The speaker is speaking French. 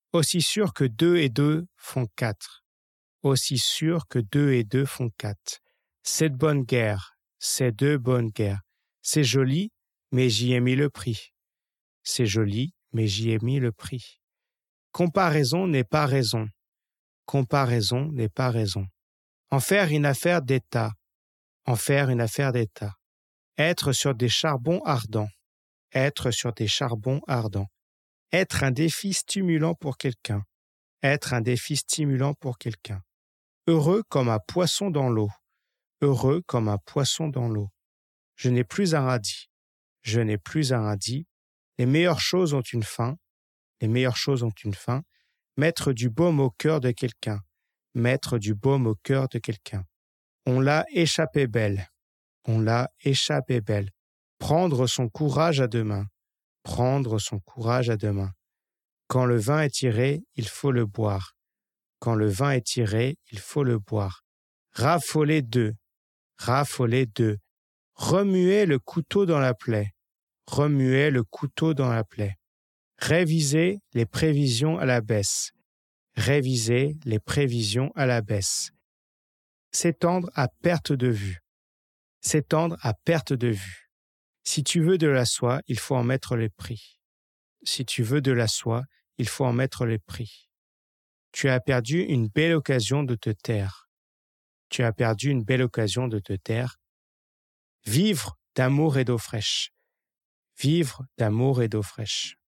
Aussi sûr que 2 et 2 font 4. Aussi sûr que 2 et 2 font 4. C'est de bonne guerre, c'est de bonne guerre. C'est joli, mais j'y ai mis le prix. C'est joli, mais j'y ai mis le prix. Comparaison n'est pas raison. Comparaison n'est pas raison. En faire une affaire d'État. En faire une affaire d'État. Être sur des charbons ardents. Être sur des charbons ardents. Être un défi stimulant pour quelqu'un. Être un défi stimulant pour quelqu'un. Heureux comme un poisson dans l'eau. Heureux comme un poisson dans l'eau. Je n'ai plus un radis. Je n'ai plus un radis. Les meilleures choses ont une fin. Les meilleures choses ont une fin. Mettre du baume au cœur de quelqu'un. Mettre du baume au cœur de quelqu'un. On l'a échappé belle. On l'a échappé belle. Prendre son courage à deux mains. Prendre son courage à deux mains. Quand le vin est tiré, il faut le boire. Quand le vin est tiré, il faut le boire. Raffoler d'œufs. Raffoler d'œufs. Remuer le couteau dans la plaie. Remuer le couteau dans la plaie. Réviser les prévisions à la baisse. Réviser les prévisions à la baisse. S'étendre à perte de vue. S'étendre à perte de vue. Si tu veux de la soie, il faut en mettre les prix. Si tu veux de la soie, il faut en mettre les prix. Tu as perdu une belle occasion de te taire. Tu as perdu une belle occasion de te taire. Vivre d'amour et d'eau fraîche. Vivre d'amour et d'eau fraîche.